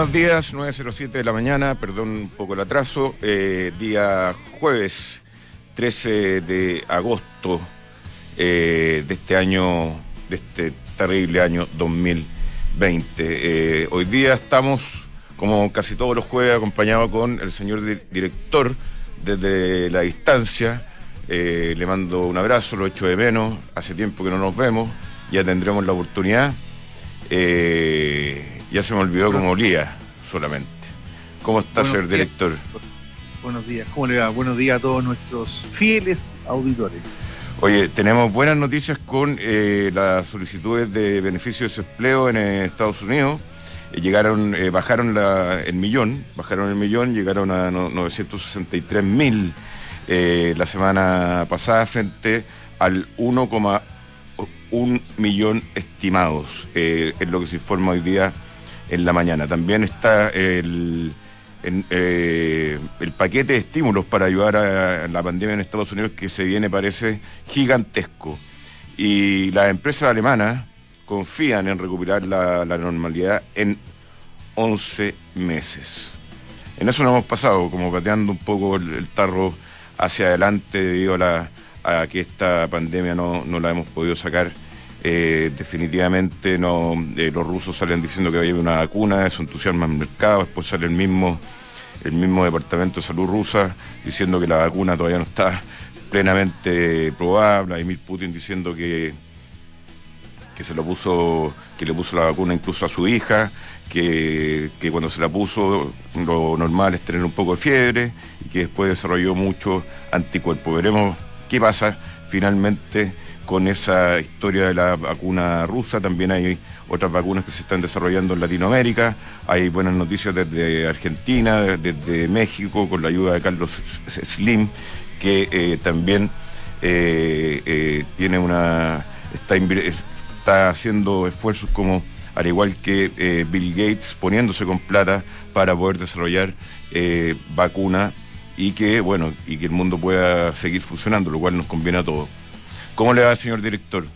Buenos días, 9:07 de la mañana, perdón un poco el atraso, día jueves 13 de agosto de este año, de este terrible año 2020. Hoy día estamos, como casi todos los jueves, acompañados con el señor director desde la distancia. Le mando un abrazo, lo echo de menos, hace tiempo que no nos vemos, ya tendremos la oportunidad. Ya se me olvidó cómo olía solamente. ¿Cómo está, señor director? Buenos días, ¿cómo le va? Buenos días a todos nuestros fieles auditores. Oye, tenemos buenas noticias con las solicitudes de beneficio de desempleo en Estados Unidos. Bajaron el millón, llegaron a 963.000 la semana pasada frente al 1,1 millón estimados, es lo que se informa hoy día en la mañana. También está el paquete de estímulos para ayudar a la pandemia en Estados Unidos, que se viene, parece, gigantesco. Y las empresas alemanas confían en recuperar la normalidad en 11 meses. En eso nos hemos pasado, como pateando un poco el tarro hacia adelante debido a que esta pandemia no la hemos podido sacar. Definitivamente no. Los rusos salen diciendo que va a haber una vacuna, eso entusiasma al mercado. Después sale el mismo Departamento de Salud rusa diciendo que la vacuna todavía no está plenamente probada. Vladimir Putin diciendo que le puso la vacuna incluso a su hija, que cuando se la puso lo normal es tener un poco de fiebre y que después desarrolló mucho anticuerpo. Veremos qué pasa finalmente con esa historia de la vacuna rusa. También hay otras vacunas que se están desarrollando en Latinoamérica. Hay buenas noticias desde Argentina, desde México, con la ayuda de Carlos Slim, que también está haciendo esfuerzos como, al igual que Bill Gates, poniéndose con plata para poder desarrollar vacuna y que el mundo pueda seguir funcionando, lo cual nos conviene a todos. ¿Cómo le va, señor director?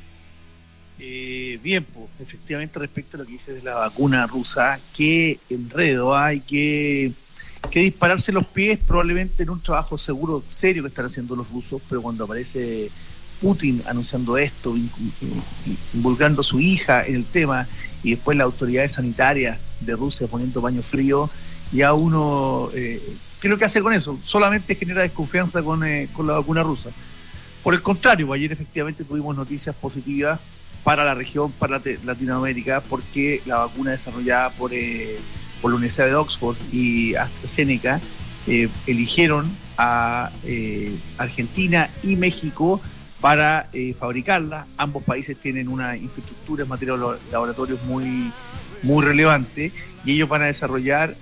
Bien, pues, efectivamente, respecto a lo que dice de la vacuna rusa, qué enredo hay, que dispararse los pies probablemente en un trabajo seguro, serio que están haciendo los rusos, pero cuando aparece Putin anunciando esto, involucrando a su hija en el tema, y después las autoridades sanitarias de Rusia poniendo paño frío, ya uno, ¿qué es lo que hace con eso? Solamente genera desconfianza con la vacuna rusa. Por el contrario, ayer efectivamente tuvimos noticias positivas para la región, para Latinoamérica, porque la vacuna desarrollada por la Universidad de Oxford y AstraZeneca eligieron a Argentina y México para fabricarla. Ambos países tienen una infraestructura en materia de laboratorios muy, muy relevante, y ellos van a desarrollar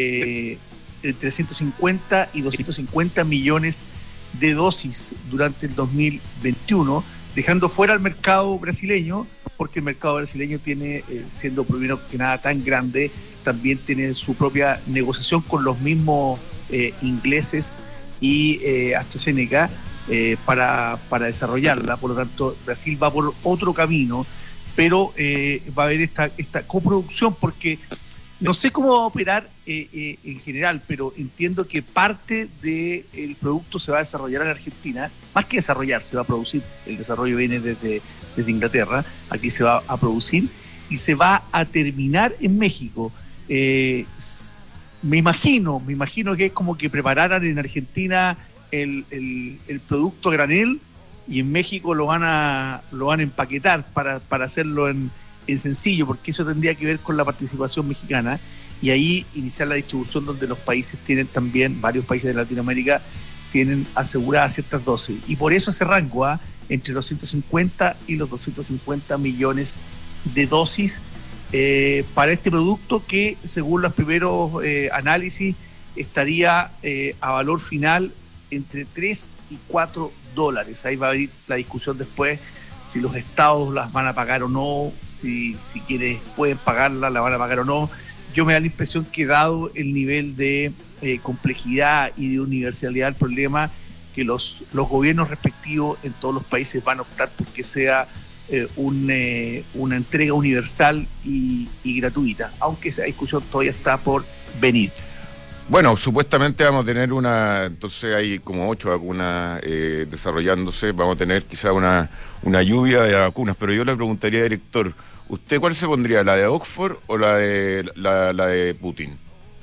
entre 150 y 250 millones de dosis durante el 2021, dejando fuera al mercado brasileño, porque el mercado brasileño tiene, siendo primero que nada tan grande, también tiene su propia negociación con los mismos ingleses y AstraZeneca para desarrollarla. Por lo tanto, Brasil va por otro camino, pero va a haber esta coproducción, porque no sé cómo va a operar en general, pero entiendo que parte del producto se va a desarrollar en Argentina. Más que desarrollar, se va a producir. El desarrollo viene desde Inglaterra. Aquí se va a producir y se va a terminar en México. Me imagino que es como que prepararan en Argentina el producto a granel, y en México lo van a empaquetar para hacerlo en sencillo, porque eso tendría que ver con la participación mexicana, y ahí iniciar la distribución donde los países tienen también, varios países de Latinoamérica tienen aseguradas ciertas dosis, y por eso ese rango entre los 150 y los 250 millones de dosis para este producto, que según los primeros análisis estaría a valor final entre 3 y 4 dólares. Ahí va a haber la discusión después si los estados las van a pagar o no, si quienes pueden pagarla la van a pagar o no. Yo me da la impresión que, dado el nivel de complejidad y de universalidad del problema, que los gobiernos respectivos en todos los países van a optar por que sea una entrega universal y gratuita, aunque esa discusión todavía está por venir. Bueno, supuestamente vamos a tener entonces hay como 8 vacunas desarrollándose, vamos a tener quizá una lluvia de vacunas, pero yo le preguntaría, director, ¿usted cuál se pondría, la de Oxford o la de Putin?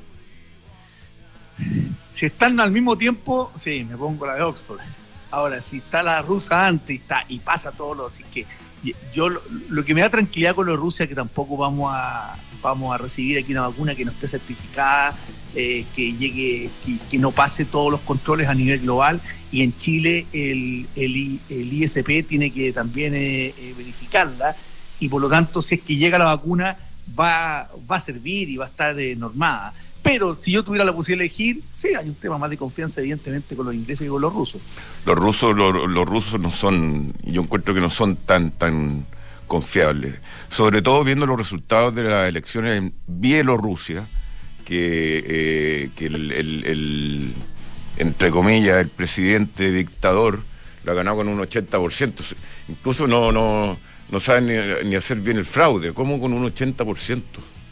Si están al mismo tiempo, sí, me pongo la de Oxford. Ahora, si está la rusa antes y pasa todo lo así que yo lo que me da tranquilidad con los Rusia es que tampoco vamos a recibir aquí una vacuna que no esté certificada, que llegue, que no pase todos los controles a nivel global, y en Chile el ISP tiene que también verificarla, y por lo tanto si es que llega la vacuna va a servir y va a estar normada. Pero si yo tuviera la posibilidad de elegir, sí, hay un tema más de confianza evidentemente con los ingleses y con los rusos. Los rusos no son, yo encuentro que no son tan confiables, sobre todo viendo los resultados de las elecciones en Bielorrusia, que entre comillas, el presidente dictador lo ha ganado con un 80%, incluso no saben ni hacer bien el fraude, ¿cómo con un 80%?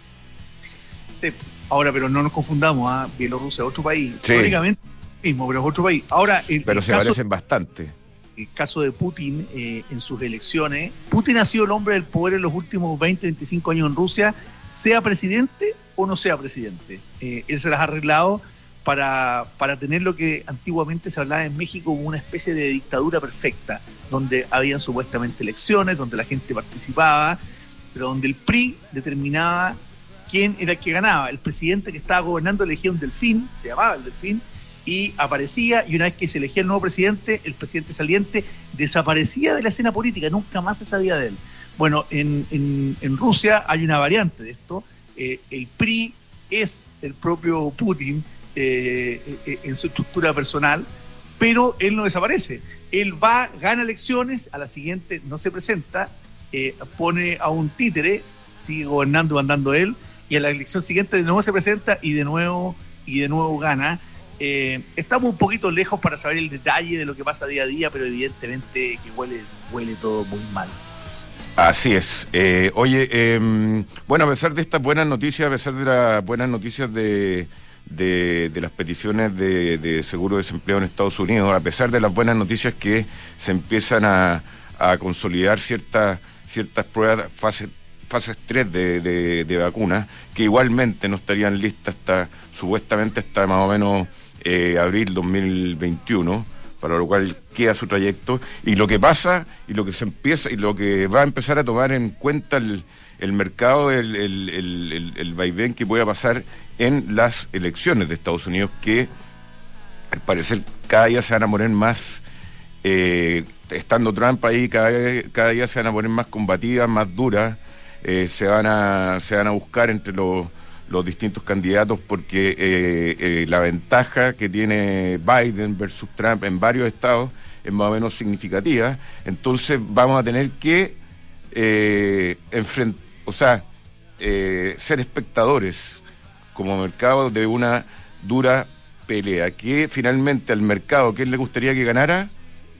Ahora, pero no nos confundamos, Bielorrusia es otro país, sí. Teóricamente mismo, pero es otro país. Ahora, pero se parecen bastante. El caso de Putin en sus elecciones, Putin ha sido el hombre del poder en los últimos 20, 25 años en Rusia, sea presidente o no sea presidente. Él se las ha arreglado para tener lo que antiguamente se hablaba en México como una especie de dictadura perfecta, donde habían supuestamente elecciones, donde la gente participaba, pero donde el PRI determinaba quién era el que ganaba. El presidente que estaba gobernando elegía un delfín, se llamaba el delfín, y aparecía, y una vez que se elegía el nuevo presidente, el presidente saliente desaparecía de la escena política, nunca más se sabía de él. Bueno, en Rusia hay una variante de esto. El PRI es el propio Putin en su estructura personal, pero él no desaparece. Él gana elecciones, a la siguiente no se presenta, pone a un títere, sigue gobernando, mandando él, y a la elección siguiente de nuevo se presenta y de nuevo gana. Estamos un poquito lejos para saber el detalle de lo que pasa día a día, pero evidentemente que huele todo muy mal. Así es. Bueno, a pesar de estas buenas noticias, a pesar de las buenas noticias de las peticiones de seguro de desempleo en Estados Unidos, a pesar de las buenas noticias que se empiezan a consolidar ciertas pruebas, fases 3 de vacunas, que igualmente no estarían listas supuestamente hasta más o menos abril 2021, para lo cual queda su trayecto, y lo que pasa, y lo que se empieza, y lo que va a empezar a tomar en cuenta el mercado, el vaivén que pueda pasar en las elecciones de Estados Unidos, que al parecer cada día se van a poner más, estando Trump ahí, cada día se van a poner más combativas, más duras. Se van a buscar entre los distintos candidatos, porque la ventaja que tiene Biden versus Trump en varios estados es más o menos significativa. Entonces vamos a tener que ser espectadores como mercado de una dura pelea, que finalmente al mercado, ¿quién le gustaría que ganara?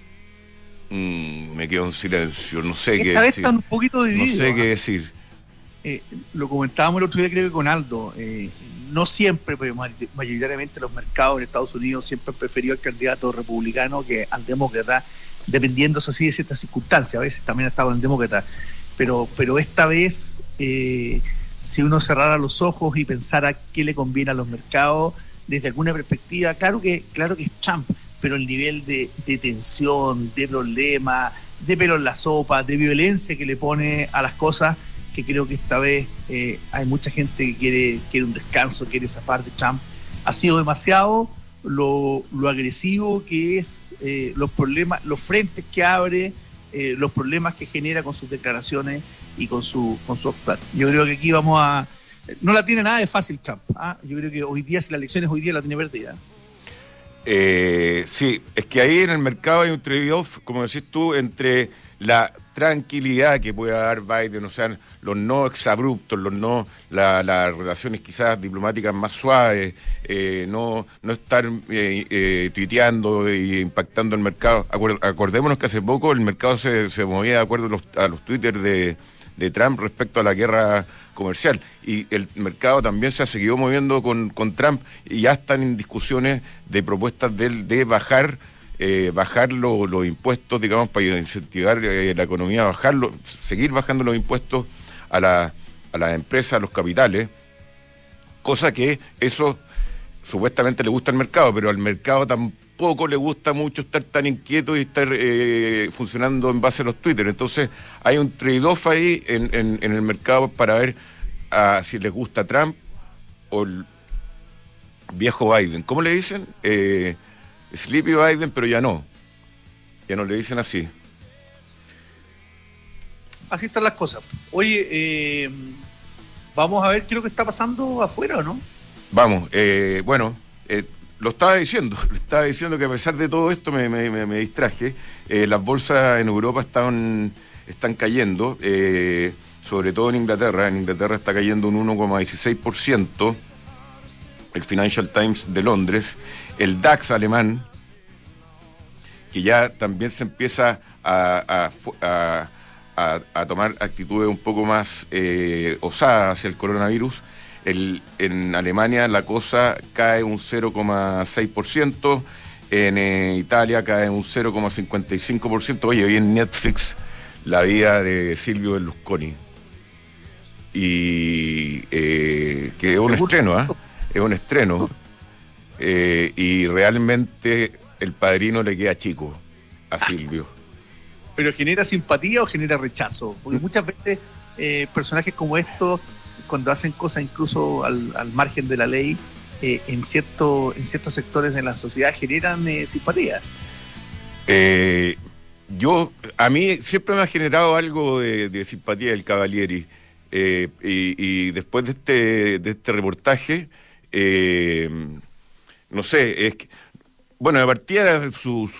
Me quedo en silencio, no sé qué decir. Están un poquito divididos, no sé qué decir. Lo comentábamos el otro día, creo que con Aldo, no siempre, pero mayoritariamente los mercados en Estados Unidos siempre han preferido al candidato republicano que al demócrata, dependiendo, eso sí, de ciertas circunstancias. A veces también ha estado en el demócrata, pero esta vez, si uno cerrara los ojos y pensara qué le conviene a los mercados desde alguna perspectiva, claro que es Trump, pero el nivel de tensión, de problema, de pelo en la sopa, de violencia que le pone a las cosas, que creo que esta vez hay mucha gente que quiere un descanso, quiere zafar de Trump. Ha sido demasiado lo agresivo que es, los problemas, los frentes que abre, los problemas que genera con sus declaraciones y con su actuar. Yo creo que aquí no la tiene nada de fácil Trump. Yo creo que hoy día, si la elección es hoy día, la tiene perdida. Sí, es que ahí en el mercado hay un trade-off, como decís tú, entre la tranquilidad que pueda dar Biden, o sea, no exabruptos, las relaciones quizás diplomáticas más suaves, no estar tuiteando e impactando el mercado. Acordémonos que hace poco el mercado se movía de acuerdo a los twitters de Trump respecto a la guerra comercial, y el mercado también se ha seguido moviendo con Trump, y ya están en discusiones de propuestas de bajar los impuestos, digamos, para incentivar la economía, seguir bajando los impuestos a las empresas, a los capitales, cosa que eso supuestamente le gusta al mercado, pero al mercado tampoco le gusta mucho estar tan inquieto y estar funcionando en base a los Twitter. Entonces hay un trade-off ahí en el mercado para ver si les gusta Trump o el viejo Biden. ¿Cómo le dicen? Sleepy Biden, pero ya no le dicen así. Así están las cosas. Oye, vamos a ver qué es lo que está pasando afuera, ¿o no? Vamos, lo estaba diciendo que a pesar de todo esto me distraje. Las bolsas en Europa están cayendo, sobre todo en Inglaterra. En Inglaterra está cayendo un 1,16%, el Financial Times de Londres. El DAX alemán, que ya también se empieza a tomar actitudes un poco más osadas hacia el coronavirus. En Alemania la cosa cae un 0,6%, en Italia cae un 0,55%. Oye, hoy en Netflix la vida de Silvio Berlusconi, y que es un estreno, es un estreno, y realmente el Padrino le queda chico a Silvio. ¿Pero genera simpatía o genera rechazo? Porque muchas veces personajes como estos, cuando hacen cosas incluso al margen de la ley, en ciertos sectores de la sociedad generan simpatía. A mí siempre me ha generado algo de simpatía el Cavalieri, y después de este reportaje, no sé, es que, bueno, de partida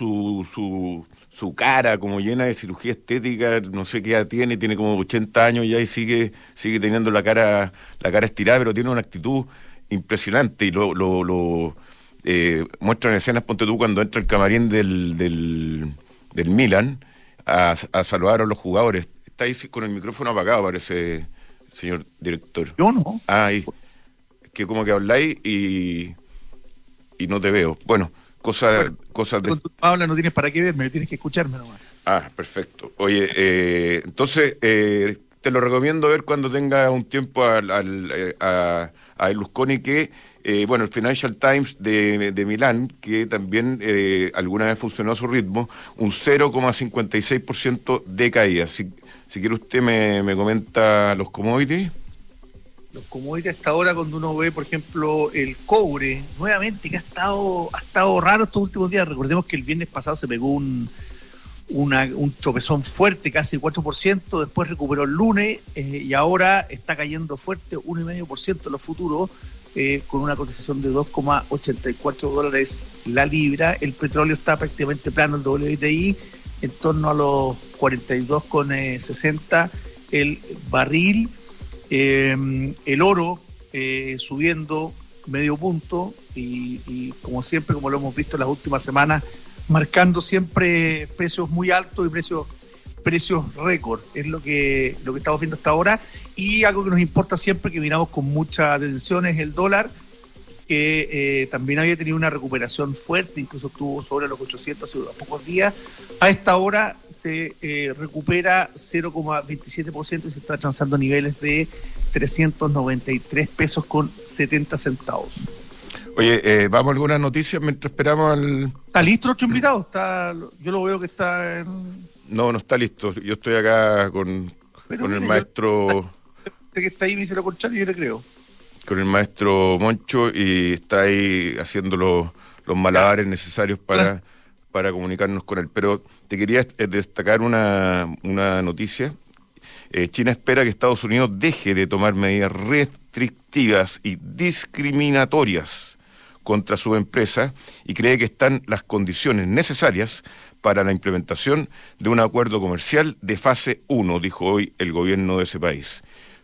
su cara como llena de cirugía estética, no sé qué edad tiene como 80 años ya, y sigue teniendo la cara estirada, pero tiene una actitud impresionante, y lo muestran escenas, ponte tú, cuando entra el camarín del Milan a saludar a los jugadores. Está ahí con el micrófono apagado, parece, señor director. Yo no. Ahí, que como que habláis y no te veo. Bueno, cosas de... Cuando tú hablas no tienes para qué verme, tienes que escucharme nomás. Perfecto. Oye, entonces te lo recomiendo ver cuando tenga un tiempo a Berlusconi, que el Financial Times de Milán, que también alguna vez funcionó a su ritmo, un 0,56% de caída. Si quiere usted me comenta los commodities. Los commodities hasta ahora, cuando uno ve, por ejemplo, el cobre, nuevamente, que ha estado raro estos últimos días. Recordemos que el viernes pasado se pegó un tropezón fuerte, casi 4%, después recuperó el lunes, y ahora está cayendo fuerte, 1,5% los futuros, con una cotización de $2,84 la libra. El petróleo está prácticamente plano, el WTI, en torno a los 42,60 el barril. El oro subiendo medio punto, y como siempre, como lo hemos visto en las últimas semanas, marcando siempre precios muy altos y precios récord. Es lo que estamos viendo hasta ahora. Y algo que nos importa siempre, que miramos con mucha atención, es el dólar, que también había tenido una recuperación fuerte, incluso estuvo sobre los 800 hace pocos días. A esta hora se recupera 0,27% y se está transando niveles de 393 pesos con 70 centavos. Oye, ¿vamos a algunas noticias mientras esperamos al...? ¿Está listo nuestro invitado? Yo lo veo que está No está listo. Yo estoy acá con el maestro... que está ahí me hizo la conchada y yo le creo. Con el maestro Moncho, y está ahí haciendo los malabares necesarios para comunicarnos con él. Pero te quería destacar una noticia. China espera que Estados Unidos deje de tomar medidas restrictivas y discriminatorias contra su empresa, y cree que están las condiciones necesarias para la implementación de un acuerdo comercial de fase 1, dijo hoy el gobierno de ese país.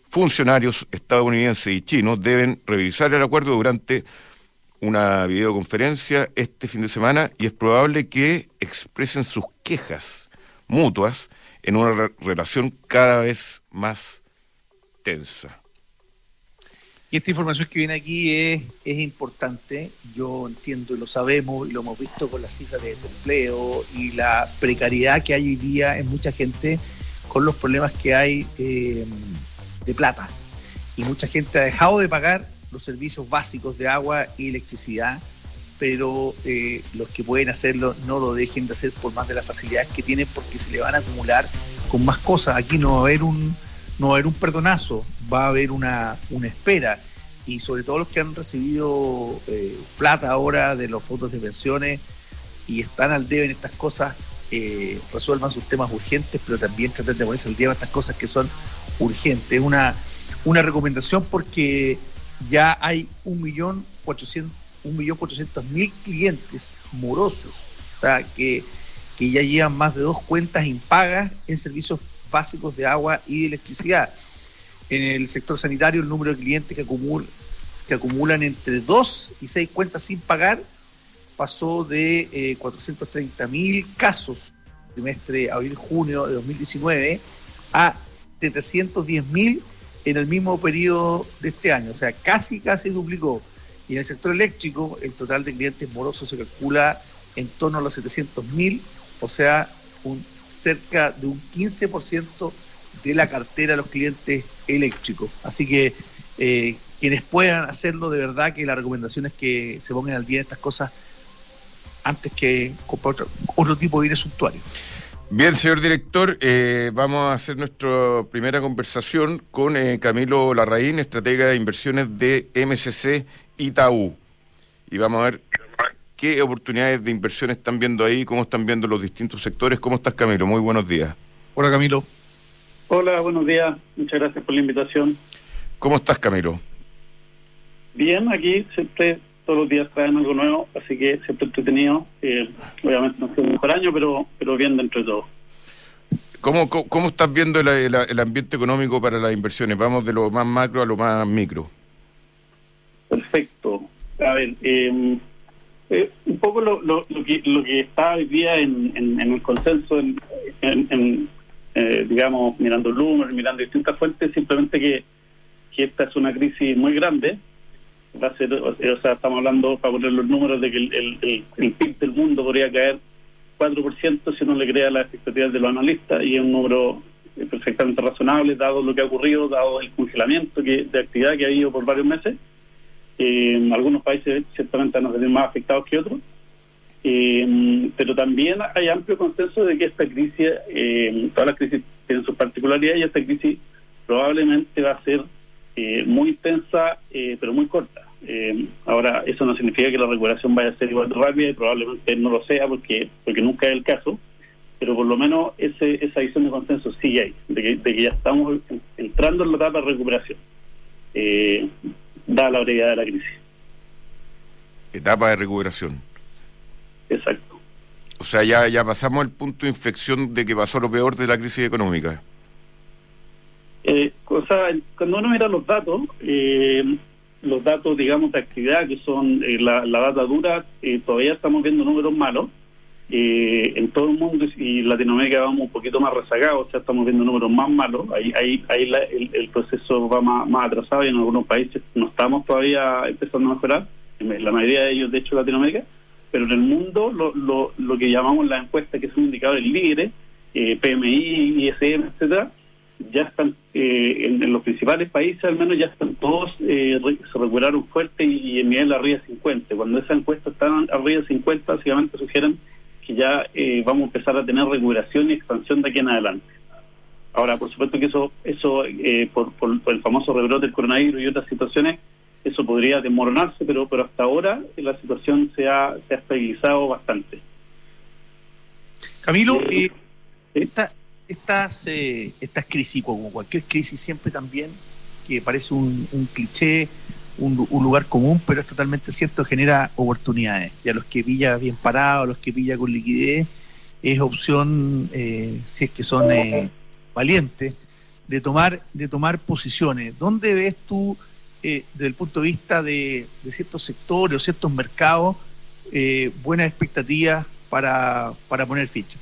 funcionarios estadounidenses y chinos deben revisar el acuerdo durante una videoconferencia este fin de semana y es probable que expresen sus quejas mutuas en una relación cada vez más tensa. Y esta información que viene aquí es importante. Yo entiendo y lo sabemos y lo hemos visto con las cifras de desempleo y la precariedad que hay hoy día en mucha gente con los problemas que hay de plata. Y mucha gente ha dejado de pagar los servicios básicos de agua y electricidad, pero los que pueden hacerlo no lo dejen de hacer por más de las facilidades que tienen, porque se le van a acumular con más cosas. Aquí no va a haber un perdonazo, va a haber una espera, y sobre todo los que han recibido plata ahora de los fondos de pensiones y están al debe en estas cosas, resuelvan sus temas urgentes, pero también traten de ponerse al día en estas cosas que son urgentes. Una recomendación, porque ya hay 1.400.000 clientes morosos, o sea, que ya llevan más de 2 cuentas impagas en servicios básicos de agua y de electricidad. En el sector sanitario, el número de clientes que acumulan entre 2 y 6 cuentas sin pagar pasó de 430.000 casos trimestre abril-junio de 2019 a 710.000 en el mismo periodo de este año, o sea, casi duplicó. Y en el sector eléctrico, el total de clientes morosos se calcula en torno a los 700.000, o sea, cerca de un 15% de la cartera de los clientes eléctricos. Así que quienes puedan hacerlo, de verdad que la recomendación es que se pongan al día de estas cosas antes que comprar otro tipo de bienes suntuarios. Bien, señor director, vamos a hacer nuestra primera conversación con Camilo Larraín, estratega de inversiones de MSC Itaú. Y vamos a ver qué oportunidades de inversión están viendo ahí, cómo están viendo los distintos sectores. ¿Cómo estás, Camilo? Muy buenos días. Hola, Camilo. Hola, buenos días. Muchas gracias por la invitación. ¿Cómo estás, Camilo? Bien, aquí siempre, todos los días traen algo nuevo, así que siempre entretenido. Obviamente no fue el mejor año, pero bien dentro de todo. ¿Cómo estás viendo el ambiente económico para las inversiones? Vamos de lo más macro a lo más micro. Perfecto. A ver, un poco lo que está hoy día en el consenso, digamos, mirando números, mirando distintas fuentes, simplemente que esta es una crisis muy grande. Va a ser, o sea, estamos hablando, para poner los números, de que el PIB del mundo podría caer 4% si uno le crea las expectativas de los analistas, y es un número perfectamente razonable dado lo que ha ocurrido, dado el congelamiento de actividad que ha habido por varios meses. Algunos países ciertamente van a salir más afectados que otros, pero también hay amplio consenso de que esta crisis, todas las crisis tienen sus particularidades, y esta crisis probablemente va a ser muy intensa, pero muy corta. Ahora, eso no significa que la recuperación vaya a ser igual de rápida, y probablemente no lo sea, porque nunca es el caso, pero por lo menos esa visión de consenso sigue ahí, de que ya estamos entrando en la etapa de recuperación, dada la brevedad de la crisis. Etapa de recuperación. Exacto. O sea, ya pasamos el punto de inflexión de que pasó lo peor de la crisis económica. O sea, cuando uno mira los datos, digamos, de actividad, que son la data dura, todavía estamos viendo números malos en todo el mundo, y Latinoamérica vamos un poquito más rezagados, o sea, estamos viendo números más malos. Ahí el proceso va más atrasado, y en algunos países no estamos todavía empezando a mejorar, en la mayoría de ellos, de hecho, Latinoamérica, pero en el mundo lo que llamamos las encuestas, que son indicadores líderes, PMI, ISM, etcétera, ya están en los principales países, al menos ya están todos, se recuperaron fuerte y en nivel arriba de 50. Cuando esas encuestas están arriba de 50, básicamente sugieren que ya vamos a empezar a tener recuperación y expansión de aquí en adelante. Ahora, por supuesto que eso por el famoso rebrote del coronavirus y otras situaciones, eso podría desmoronarse, pero hasta ahora la situación se ha estabilizado bastante. Camilo, estas crisis, como cualquier crisis, siempre también, que parece un cliché, un lugar común, pero es totalmente cierto, genera oportunidades. Y a los que pilla bien parados, a los que pilla con liquidez, es opción, si es que son valientes, de tomar posiciones. ¿Dónde ves tú, desde el punto de vista de ciertos sectores o ciertos mercados, buenas expectativas para poner ficha?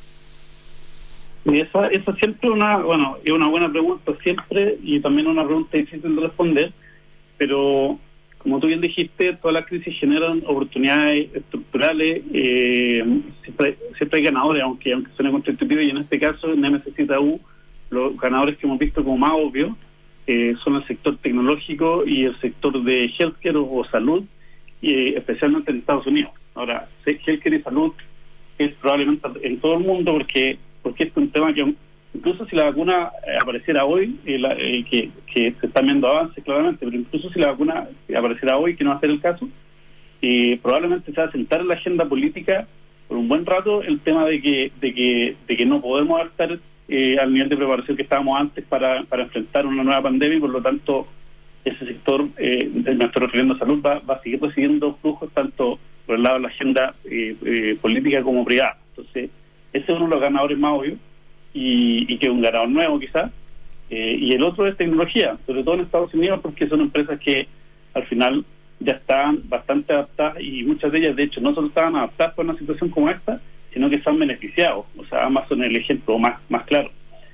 Esa siempre es una buena pregunta siempre, y también una pregunta difícil de responder, pero como tú bien dijiste, todas las crisis generan oportunidades estructurales, siempre hay ganadores, aunque suene contraintuitivo, y en este caso en MSC TAU los ganadores que hemos visto como más obvios son el sector tecnológico y el sector de healthcare o salud, especialmente en Estados Unidos. Ahora, healthcare y salud es probablemente en todo el mundo, porque este es un tema que incluso si la vacuna apareciera hoy, que se están viendo avances claramente, pero incluso si la vacuna apareciera hoy, que no va a ser el caso, probablemente se va a sentar en la agenda política por un buen rato el tema de que no podemos estar al nivel de preparación que estábamos antes para enfrentar una nueva pandemia, y por lo tanto ese sector, me estoy refiriendo a salud, va a seguir recibiendo flujos tanto por el lado de la agenda política como privada. Entonces ese es uno de los ganadores más obvios, y que es un ganador nuevo quizás, y el otro es tecnología, sobre todo en Estados Unidos, porque son empresas que al final ya están bastante adaptadas, y muchas de ellas de hecho no solo estaban adaptadas para una situación como esta, sino que se han beneficiado. O sea, Amazon es el ejemplo más claro.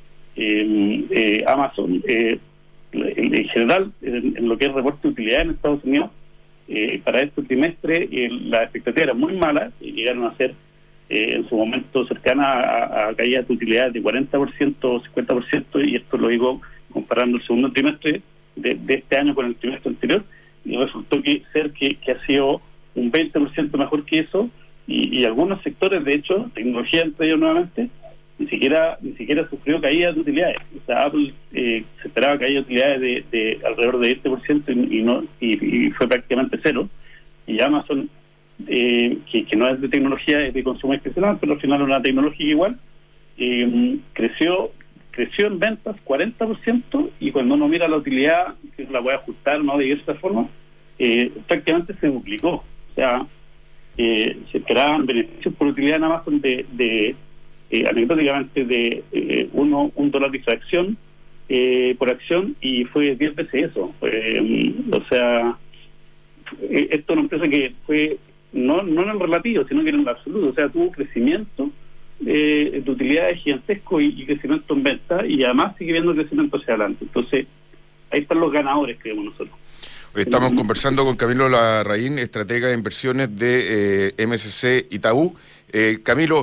Amazon en general, en lo que es reporte de utilidad en Estados Unidos, para este trimestre las expectativas eran muy malas, y llegaron a ser en su momento cercana a caídas de utilidades de 40% o 50%, y esto lo digo comparando el segundo trimestre de este año con el trimestre anterior, y resultó que ha sido un 20% mejor que eso, y algunos sectores, de hecho, tecnología entre ellos nuevamente, ni siquiera sufrió caídas de utilidades. O sea, Apple se esperaba caídas de utilidades de alrededor de 20% y fue prácticamente cero, y Amazon, que no es de tecnología, es de consumo discrecional, pero al final es una tecnología igual, creció en ventas 40%, y cuando uno mira la utilidad, que la puede ajustar de diversas formas, prácticamente se duplicó. O sea, se esperaban beneficios por utilidad en Amazon anecdóticamente de $1 de fracción por acción, y fue 10 veces eso. O sea, esto es una empresa que fue no en el relativo, sino que en el absoluto. O sea, tuvo crecimiento de utilidades gigantesco y crecimiento en venta, y además sigue viendo crecimiento hacia adelante. Entonces, ahí están los ganadores, creemos nosotros. Hoy estamos conversando con Camilo Larraín, estratega de inversiones de MSC Itaú. Camilo,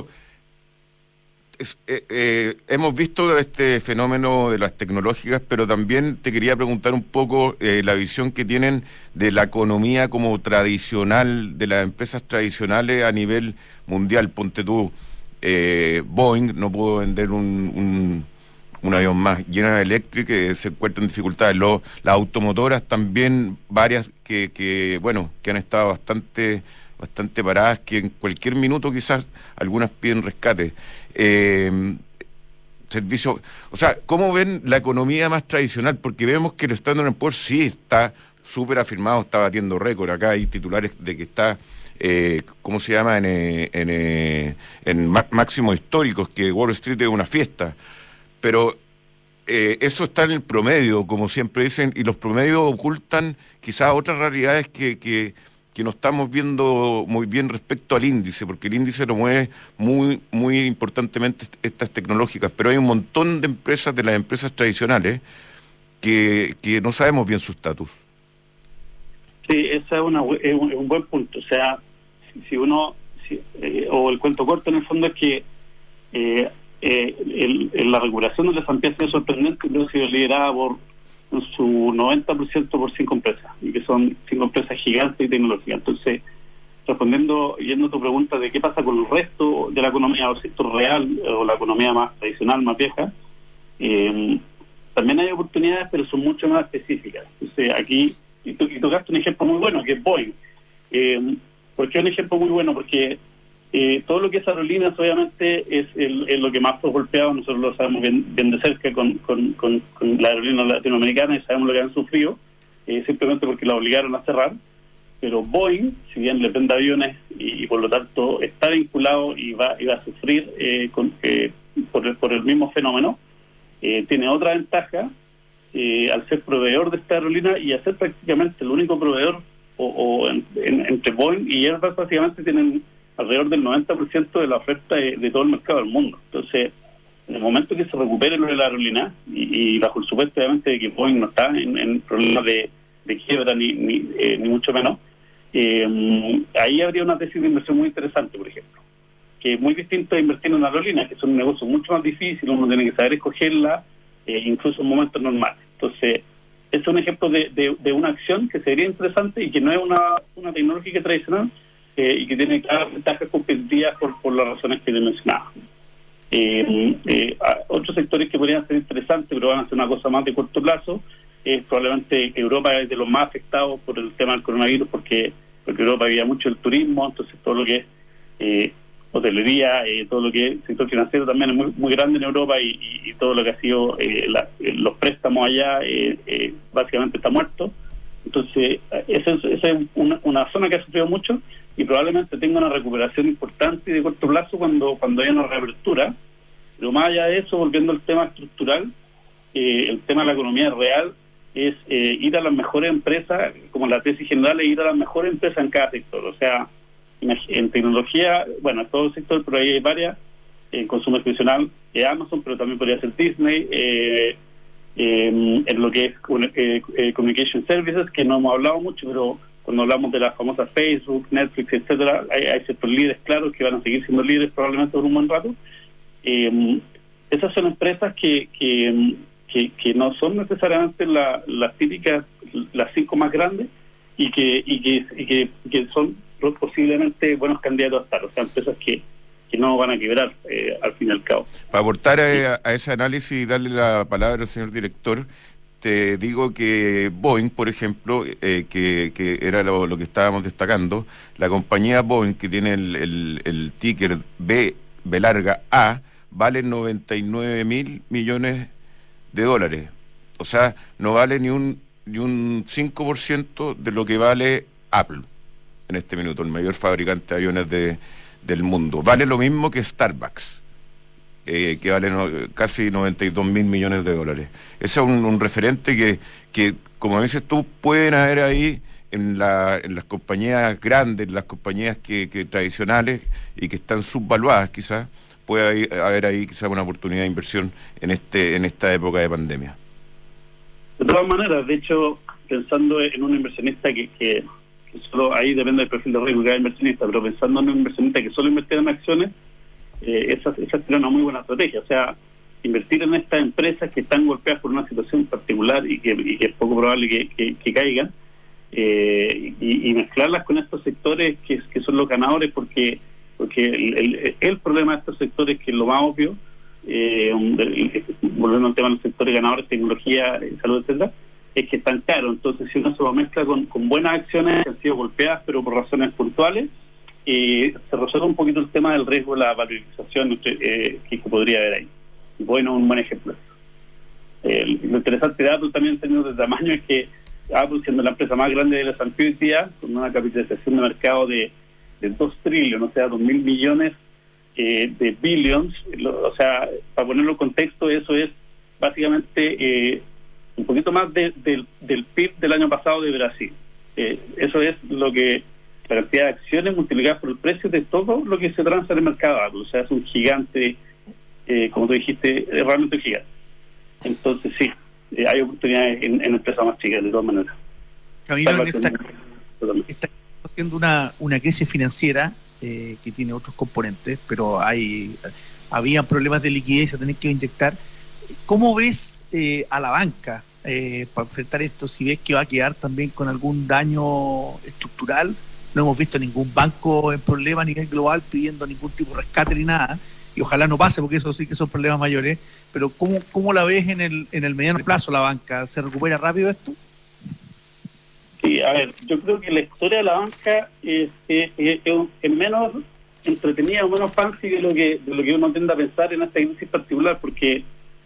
hemos visto este fenómeno de las tecnológicas, pero también te quería preguntar un poco la visión que tienen de la economía como tradicional, de las empresas tradicionales a nivel mundial. Ponte tú, Boeing no pudo vender un avión más. General Electric se encuentra en dificultades. Las automotoras también, varias que han estado bastante paradas, que en cualquier minuto quizás algunas piden rescate. Servicio, o sea, ¿cómo ven la economía más tradicional? Porque vemos que el Standard & Poor's sí está súper afirmado, está batiendo récord. Acá hay titulares de que está, ¿cómo se llama? En máximos históricos, que Wall Street es una fiesta. Pero eso está en el promedio, como siempre dicen, y los promedios ocultan quizás otras realidades que no estamos viendo muy bien respecto al índice, porque el índice lo mueve muy importantemente estas tecnológicas, pero hay un montón de empresas, de las empresas tradicionales, que no sabemos bien su estatus. Sí, ese es un buen punto. O sea, o el cuento corto en el fondo es que la regulación de la S&P ha sido sorprendente, pero ha sido liderada por su 90% por 5 empresas, y que son 5 empresas gigantes y tecnológicas. Entonces, yendo a tu pregunta de qué pasa con el resto de la economía, o el sector real, o la economía más tradicional, más vieja, también hay oportunidades, pero son mucho más específicas. Entonces, aquí, y tocaste un ejemplo muy bueno, que es Boeing. ¿Por qué un ejemplo muy bueno? Porque todo lo que es aerolíneas obviamente es lo que más fue golpeado. Nosotros lo sabemos bien de cerca con la aerolínea latinoamericana, y sabemos lo que han sufrido, simplemente porque la obligaron a cerrar. Pero Boeing, si bien le vende aviones y por lo tanto está vinculado y va a sufrir por el mismo fenómeno, tiene otra ventaja, al ser proveedor de esta aerolínea y a ser prácticamente el único proveedor, entre Boeing y Airbus básicamente tienen alrededor del 90% de la oferta de todo el mercado del mundo. Entonces, en el momento que se recupere lo de la aerolínea, y bajo el supuesto obviamente de que Boeing no está en problemas de quiebra ni mucho menos, ahí habría una tesis de inversión muy interesante, por ejemplo, que es muy distinto a invertir en una aerolínea, que son negocios mucho más difíciles, uno tiene que saber escogerla, incluso en momentos normales. Entonces, es un ejemplo de una acción que sería interesante y que no es una tecnológica tradicional, y que tiene claras ventajas competitivas por las razones que le mencionaba. Otros sectores que podrían ser interesantes, pero van a ser una cosa más de corto plazo, probablemente Europa es de los más afectados por el tema del coronavirus, porque Europa vivía mucho el turismo, entonces todo lo que es hotelería, todo lo que es sector financiero también es muy, muy grande en Europa, y todo lo que ha sido los préstamos allá básicamente está muerto. Entonces esa es una zona que ha sufrido mucho y probablemente tenga una recuperación importante y de corto plazo cuando haya una reapertura. Pero más allá de eso, volviendo al tema estructural, el tema de la economía real es ir a las mejores empresas, como la tesis general, es ir a las mejores empresas en cada sector. O sea, en tecnología, bueno, en todo el sector, pero ahí hay varias, en consumo discrecional, Amazon, pero también podría ser Disney, en lo que es Communication Services, que no hemos hablado mucho, pero cuando hablamos de las famosas Facebook, Netflix, etcétera, hay ciertos líderes claros que van a seguir siendo líderes probablemente por un buen rato. Esas son empresas que no son necesariamente las típicas, las 5 más grandes, y que son posiblemente buenos candidatos a estar, o sea, empresas que no van a quebrar al fin y al cabo. Para aportar a ese análisis y darle la palabra al señor director, te digo que Boeing, por ejemplo, que era lo que estábamos destacando, la compañía Boeing, que tiene el ticker B larga A, vale 99.000 millones de dólares. O sea, no vale ni un 5% de lo que vale Apple en este minuto, el mayor fabricante de aviones del mundo. Vale lo mismo que Starbucks, que vale casi 92.000 millones de dólares. Ese es un referente que, como dices tú, pueden haber ahí en las compañías grandes, en las compañías que tradicionales y que están subvaluadas quizás, puede haber ahí quizás una oportunidad de inversión en esta época de pandemia. De todas maneras, de hecho, pensando en un inversionista que solo ahí depende del perfil de riesgo de cada inversionista, pero pensando en un inversionista que solo invierte en acciones, esa sería una muy buena estrategia. O sea, invertir en estas empresas que están golpeadas por una situación particular y que es poco probable que caigan, y mezclarlas con estos sectores que son los ganadores, porque el problema de estos sectores, que es lo más obvio, volviendo al tema de los sectores ganadores, tecnología, salud, etcétera, es que están caros. Entonces, si uno se lo mezcla con buenas acciones que han sido golpeadas pero por razones puntuales, se resuelve un poquito el tema del riesgo de la valorización que podría haber ahí. Bueno, un buen ejemplo. Lo interesante de Apple también, en términos de tamaño, es que Apple, siendo la empresa más grande de la S&P hoy día, con una capitalización de mercado de 2 trillones, o sea, 2.000 millones de billions, o sea, para ponerlo en contexto, eso es básicamente un poquito más del PIB del año pasado de Brasil. Eso es lo que la cantidad de acciones multiplicadas por el precio de todo lo que se transa en el mercado Apple. O sea, es un gigante, como tú dijiste, es realmente un gigante. Entonces sí, hay oportunidades en empresas más chicas, de todas maneras. Camilo, está haciendo una crisis financiera que tiene otros componentes, pero había problemas de liquidez y se tienen que inyectar. ¿Cómo ves a la banca para enfrentar esto? Si ves que va a quedar también con algún daño estructural. No hemos visto ningún banco en problemas a nivel global pidiendo ningún tipo de rescate ni nada, y ojalá no pase, porque eso sí que son problemas mayores. Pero ¿cómo la ves en el mediano plazo la banca? ¿Se recupera rápido esto? Sí, a ver, yo creo que la historia de la banca es menos entretenida o menos fancy de lo que uno tiende a pensar en esta crisis particular, porque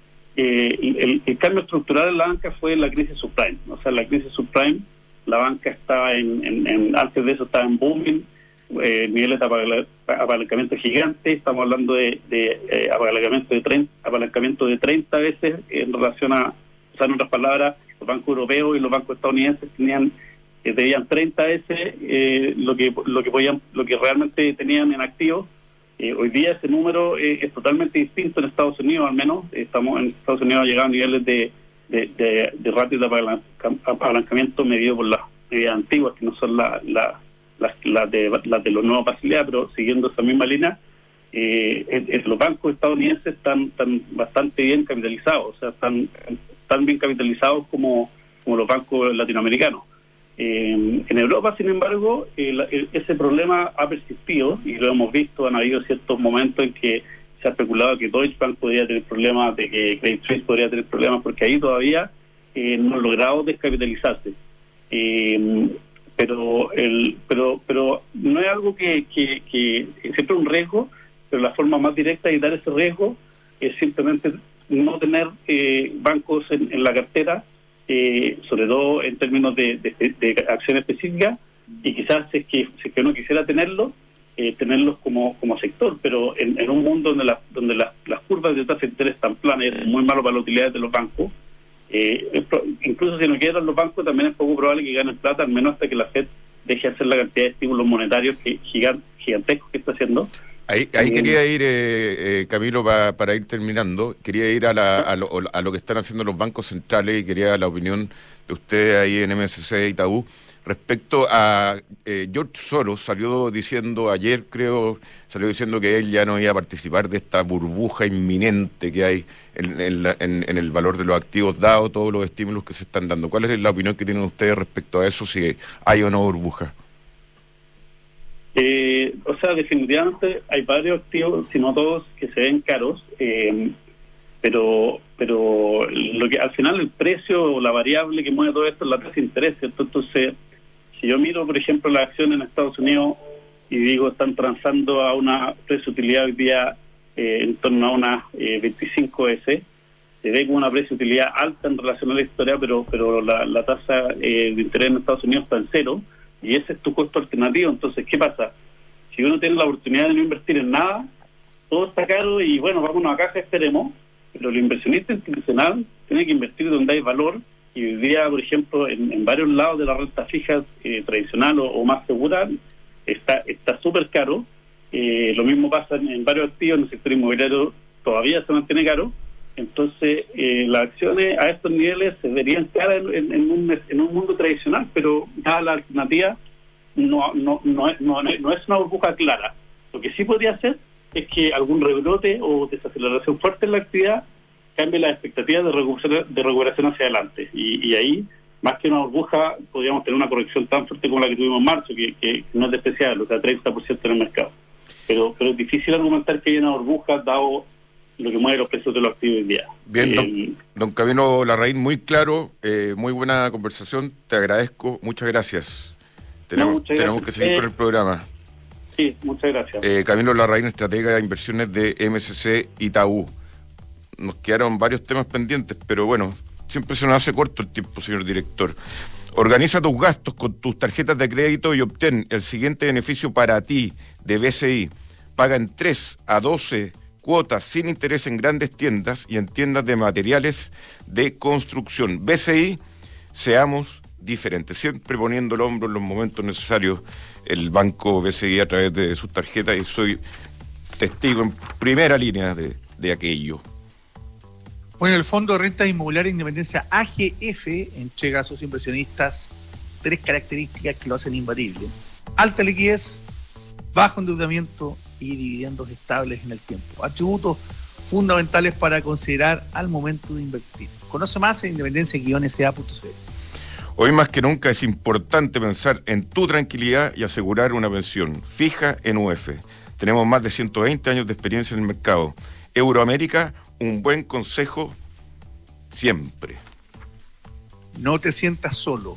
el cambio estructural en la banca fue la crisis subprime. O sea, la crisis subprime, la banca estaba antes de eso estaba en booming, niveles de apalancamiento gigante. Estamos hablando de apalancamiento de 30 veces en relación a, o sea, en otras palabras, los bancos europeos y los bancos estadounidenses debían 30 veces lo que realmente tenían en activos. Hoy día ese número es totalmente distinto en Estados Unidos, al menos. En Estados Unidos ha llegado a niveles de ratio de apalancamiento medido por las medidas antiguas, que no son las de los nuevos facilidades, pero siguiendo esa misma línea, los bancos estadounidenses están bastante bien capitalizados, o sea, están tan bien capitalizados como los bancos latinoamericanos. En Europa, sin embargo, ese problema ha persistido y lo hemos visto. Han habido ciertos momentos en que se ha especulado que Deutsche Bank podría tener problemas, de que Credit Suisse podría tener problemas, porque ahí todavía no han logrado descapitalizarse. Pero no es algo que siempre es un riesgo, pero la forma más directa de evitar ese riesgo es simplemente no tener bancos en la cartera, sobre todo en términos de acción específica, y quizás si es que uno quisiera tenerlos como sector, pero en un mundo donde las curvas de tasa de interés están planas, es muy malo para las utilidades de los bancos. Incluso si no quieran los bancos, también es poco probable que ganen plata, al menos hasta que la FED deje de hacer la cantidad de estímulos monetarios gigantescos que está haciendo. Ahí quería ir, Camilo, para ir terminando. Quería ir a lo que están haciendo los bancos centrales y quería la opinión de ustedes ahí en MSC Itaú respecto a George Soros. Salió diciendo ayer, salió diciendo que él ya no iba a participar de esta burbuja inminente que hay en el valor de los activos, dado todos los estímulos que se están dando. ¿Cuál es la opinión que tienen ustedes respecto a eso, si hay o no burbuja? O sea, definitivamente hay varios activos, si no todos, que se ven caros, pero lo que al final el precio o la variable que mueve todo esto es la tasa de interés, ¿cierto? Entonces, si yo miro, por ejemplo, las acciones en Estados Unidos y digo, están transando a una precio-utilidad hoy día en torno a unas 25 S, se ve como una precio-utilidad alta en relación a la historia, pero la tasa de interés en Estados Unidos está en cero, y ese es tu costo alternativo. Entonces, ¿qué pasa? Si uno tiene la oportunidad de no invertir en nada, todo está caro y bueno, vámonos a caja, esperemos, pero el inversionista institucional tiene que invertir donde hay valor, y hoy día, por ejemplo, en varios lados de la renta fija tradicional o más segura, está súper caro. Lo mismo pasa en varios activos, en el sector inmobiliario todavía se mantiene caro. Entonces, las acciones a estos niveles se verían caras en un mundo tradicional, pero ya la alternativa no es una burbuja clara. Lo que sí podría hacer es que algún rebrote o desaceleración fuerte en la actividad cambie las expectativas de recuperación hacia adelante. Y ahí, más que una burbuja, podríamos tener una corrección tan fuerte como la que tuvimos en marzo, que no es despreciable, o sea, 30% en el mercado. Pero es difícil argumentar que hay una burbuja, dado lo que mueve los precios de los activos hoy día. Bien, don Camilo Larraín, muy claro, muy buena conversación, te agradezco, muchas gracias. Tenemos que seguir con el programa. Sí, muchas gracias. Camilo Larraín, estratega de inversiones de MSC Itaú. Nos quedaron varios temas pendientes, pero bueno, siempre se nos hace corto el tiempo, señor director. Organiza tus gastos con tus tarjetas de crédito y obtén el siguiente beneficio para ti de BCI. Paga en 3 a 12 cuotas sin interés en grandes tiendas y en tiendas de materiales de construcción. BCI, seamos diferentes, siempre poniendo el hombro en los momentos necesarios el banco BCI a través de sus tarjetas, y soy testigo en primera línea de aquello. Bueno, el Fondo de Rentas Inmobiliarias e Independencia AGF entrega a sus inversionistas 3 características que lo hacen imbatible: alta liquidez, bajo endeudamiento y dividendos estables en el tiempo. Atributos fundamentales para considerar al momento de invertir. Conoce más en independencia-sa.cl. Hoy más que nunca es importante pensar en tu tranquilidad y asegurar una pensión fija en UF. Tenemos más de 120 años de experiencia en el mercado. Euroamérica, un buen consejo siempre. No te sientas solo.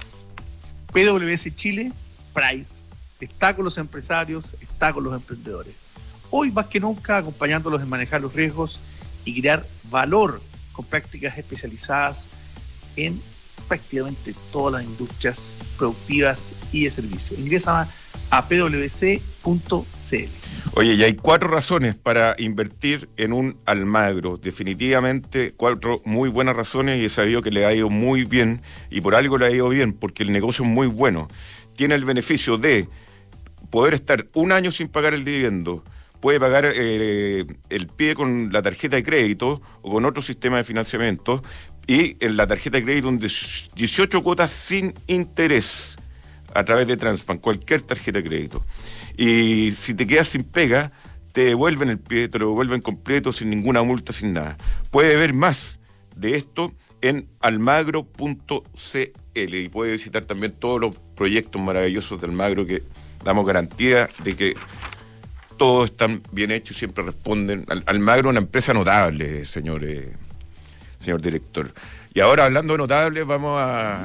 PwC Chile, Price, está con los empresarios, está con los emprendedores. Hoy más que nunca acompañándolos en manejar los riesgos y crear valor con prácticas especializadas en prácticamente todas las industrias productivas y de servicio. Ingresa a pwc.cl. Oye, y hay 4 razones para invertir en un Almagro. Definitivamente 4 muy buenas razones, y he sabido que le ha ido muy bien, y por algo le ha ido bien, porque el negocio es muy bueno. Tiene el beneficio de poder estar un año sin pagar el dividendo. Puede pagar el pie con la tarjeta de crédito o con otro sistema de financiamiento, y en la tarjeta de crédito 18 cuotas sin interés a través de Transbank, cualquier tarjeta de crédito. Y si te quedas sin pega, te devuelven el pie, te lo devuelven completo, sin ninguna multa, sin nada. Puede ver más de esto en almagro.cl, y puede visitar también todos los proyectos maravillosos de Almagro, que damos garantía de que todos están bien hechos y siempre responden. Almagro es una empresa notable, señor director. Y ahora, hablando de notables, vamos a...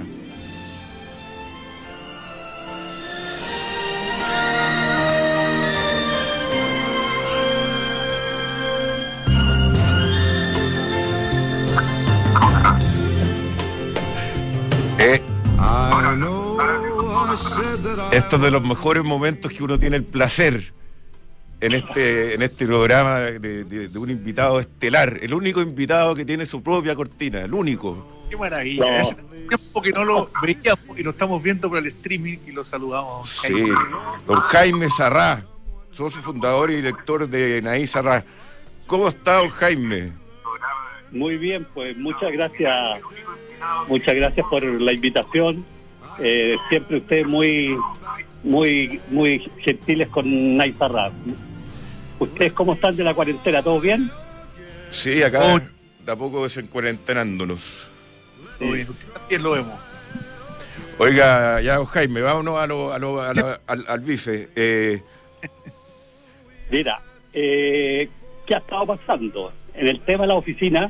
Esto es de los mejores momentos que uno tiene el placer en este programa de un invitado estelar, el único invitado que tiene su propia cortina, el único. Qué maravilla. No. Hace tiempo que no lo veíamos y lo estamos viendo por el streaming y lo saludamos. Sí, don Jaime Sarrá, socio fundador y director de Naí Sarrá. ¿Cómo está, don Jaime? Muy bien, pues muchas gracias por la invitación. Siempre ustedes muy gentiles con Naí Sarrá. ¿Ustedes cómo están de la cuarentena? ¿Todo bien? Sí, acá de a poco desencuarentenándonos. Todo bien, también lo vemos. Oiga, ya, Jaime, vámonos al bife. Mira, ¿qué ha estado pasando? En el tema de la oficina,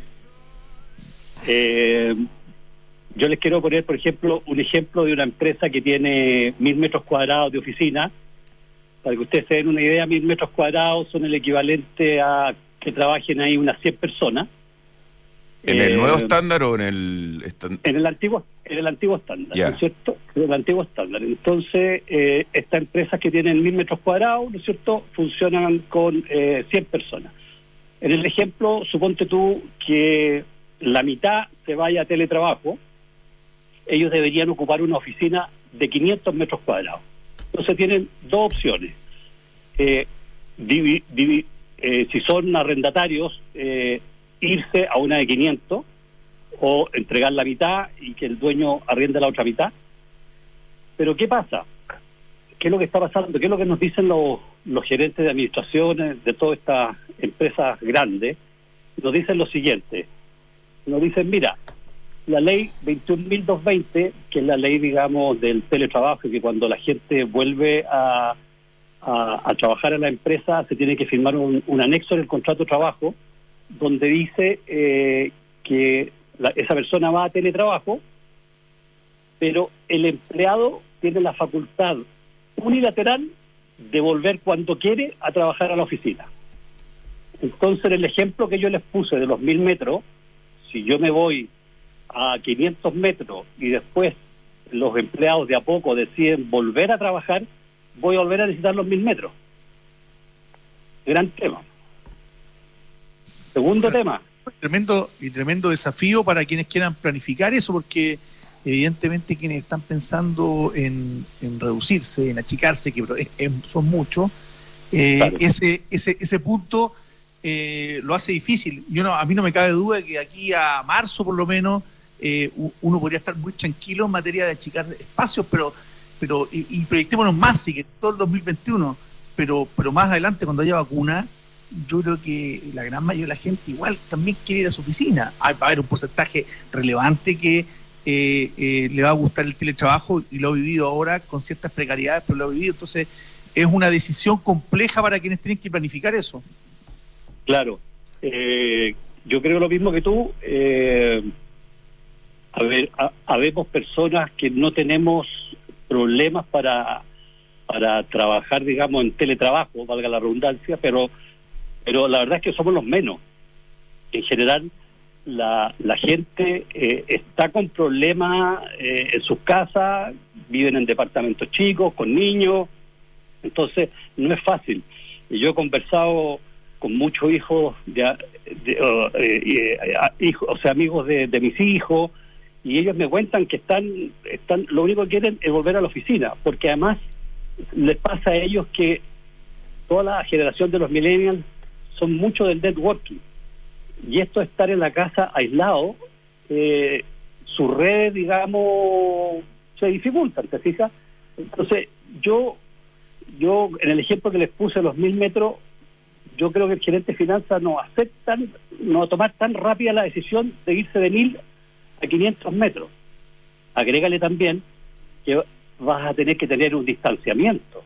yo les quiero poner, por ejemplo, un ejemplo de una empresa que tiene 1.000 metros cuadrados de oficina. Para que ustedes se den una idea, 1.000 metros cuadrados son el equivalente a que trabajen ahí unas 100 personas. ¿En el nuevo estándar o en el estándar? En el antiguo estándar, yeah. ¿No es cierto? En el antiguo estándar. Entonces, estas empresas que tienen 1.000 metros cuadrados, ¿no es cierto?, funcionan con 100 personas. En el ejemplo, suponte tú que la mitad se vaya a teletrabajo, ellos deberían ocupar una oficina de 500 metros cuadrados. Entonces tienen 2 opciones. Si son arrendatarios, irse a una de 500 o entregar la mitad y que el dueño arriende la otra mitad. Pero ¿qué pasa? ¿Qué es lo que está pasando? ¿Qué es lo que nos dicen los gerentes de administraciones de todas estas empresas grandes? Nos dicen lo siguiente. Nos dicen, mira, la ley 21.220, que es la ley, digamos, del teletrabajo, que cuando la gente vuelve a trabajar en la empresa se tiene que firmar un anexo en el contrato de trabajo donde dice que esa persona va a teletrabajo, pero el empleado tiene la facultad unilateral de volver cuando quiere a trabajar a la oficina. Entonces, en el ejemplo que yo les puse de los 1.000 metros, si yo me voy a 500 metros y después los empleados de a poco deciden volver a trabajar, voy a volver a necesitar los 1.000 metros. Gran tema. Segundo tema. Tremendo desafío para quienes quieran planificar eso, porque evidentemente quienes están pensando en reducirse, en achicarse, que son muchos, claro. ese punto lo hace difícil. A mí no me cabe duda que aquí a marzo por lo menos uno podría estar muy tranquilo en materia de achicar espacios, pero proyectémonos más, y que todo el 2021, pero más adelante cuando haya vacuna, yo creo que la gran mayoría de la gente igual también quiere ir a su oficina. Va a haber un porcentaje relevante que le va a gustar el teletrabajo, y lo ha vivido ahora con ciertas precariedades, pero lo ha vivido. Entonces es una decisión compleja para quienes tienen que planificar eso. Claro, yo creo lo mismo que tú. Habemos personas que no tenemos problemas para trabajar, digamos, en teletrabajo, valga la redundancia, pero la verdad es que somos los menos. En general, la gente está con problemas en sus casas, viven en departamentos chicos, con niños, entonces no es fácil. Y yo he conversado con muchos hijos, amigos de mis hijos, y ellos me cuentan que están, lo único que quieren es volver a la oficina, porque además les pasa a ellos que toda la generación de los millennials son mucho del networking, y esto de estar en la casa aislado, sus redes, digamos, se dificultan, ¿te fijas? Entonces, yo en el ejemplo que les puse, los 1000 metros, yo creo que el gerente de finanzas no va a tomar tan rápida la decisión de irse de 1000 a 500 metros. Agrégale también que vas a tener que tener un distanciamiento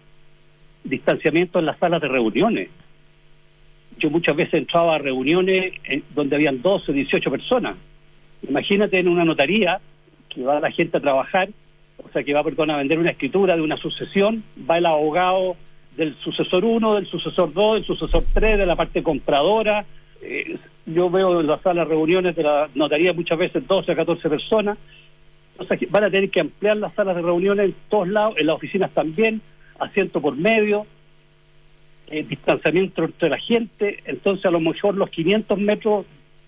en las salas de reuniones. Yo muchas veces entraba a reuniones donde habían 12, 18 personas. Imagínate en una notaría que va la gente a trabajar, o sea, que va, a vender una escritura de una sucesión, va el abogado del sucesor 1, del sucesor 2, del sucesor 3, de la parte compradora. Yo veo en las salas de reuniones de la notaría muchas veces 12 a 14 personas. O sea, que van a tener que ampliar las salas de reuniones en todos lados, en las oficinas también, asiento por medio, distanciamiento entre la gente. Entonces, a lo mejor los 500 metros,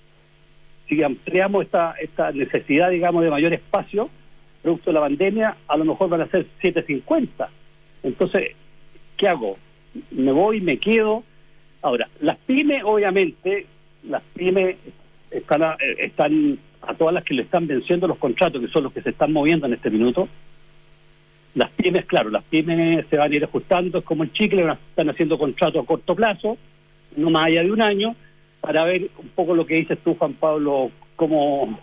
si ampliamos esta necesidad, digamos, de mayor espacio, producto de la pandemia, a lo mejor van a ser 750. Entonces, ¿qué hago? Me voy, me quedo. Ahora, las pymes, obviamente, están a todas las que le están venciendo los contratos, que son los que se están moviendo en este minuto. Las pymes, claro, se van a ir ajustando, es como el chicle, están haciendo contratos a corto plazo, no más allá de un año, para ver un poco lo que dices tú, Juan Pablo, cómo